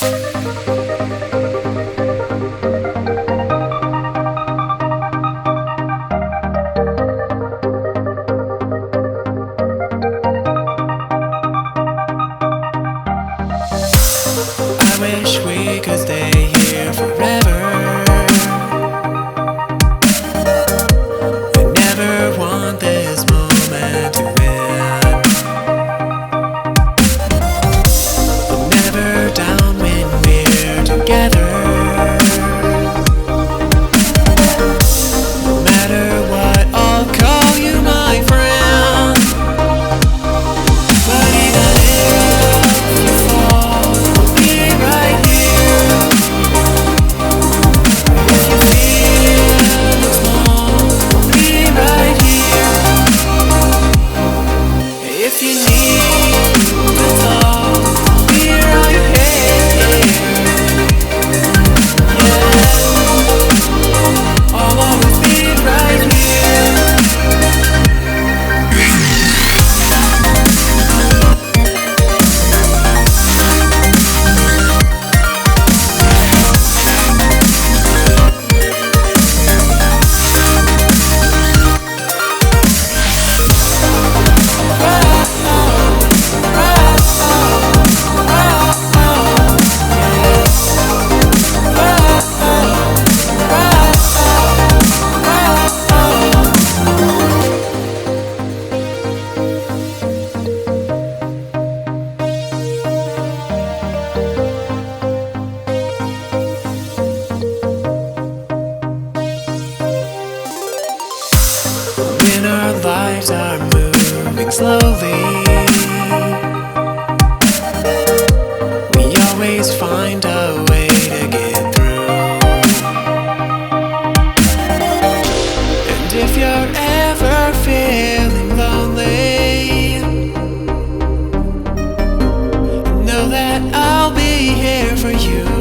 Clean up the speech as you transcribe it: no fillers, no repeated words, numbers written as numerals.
I wish we could stay here forever. I never want this moment to end. I'm never down when we're together. No matter what, I'll call you my friend. But even if you fall, I'll be right here. If you feel small, I'll be right here. If you need to talk, I'll be right here. Yeah, I'll always be right here. When our lives are moving slowly, we always find a way to get through. And if you're ever feeling lonely, know that I'll be here for you.